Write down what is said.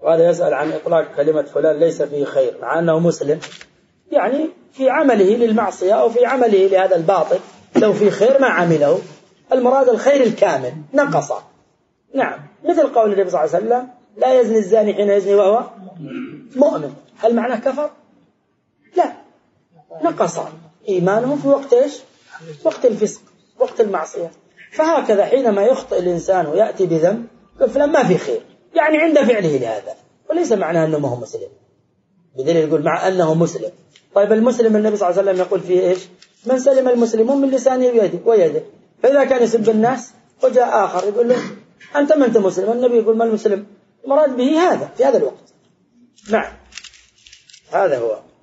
وهذا يسأل عن إطلاق كلمة فلان ليس فيه خير مع أنه مسلم، يعني في عمله للمعصية أو في عمله لهذا الباطل لو في خير ما عمله، المراد الخير الكامل نقص. نعم، مثل قول النبي صلى الله عليه وسلم لا يزني الزاني حين يزني وهو مؤمن، هل معناه كفر؟ لا، نقص إيمانه في وقت إيش؟ وقت الفسق، وقت المعصية. فهكذا حينما يخطئ الإنسان ويأتي بذنب فلان ما في خير، يعني عند فعله لهذا، وليس معناه أنه ما هو مسلم، بدليل يقول مع أنه مسلم. طيب المسلم النبي صلى الله عليه وسلم يقول فيه إيش؟ من سلم المسلمون من لسانه ويده. فإذا كان يسب الناس وجاء آخر يقول له أنت ما أنت مسلم، النبي يقول ما المسلم؟ المراد به هذا في هذا الوقت. نعم، هذا هو.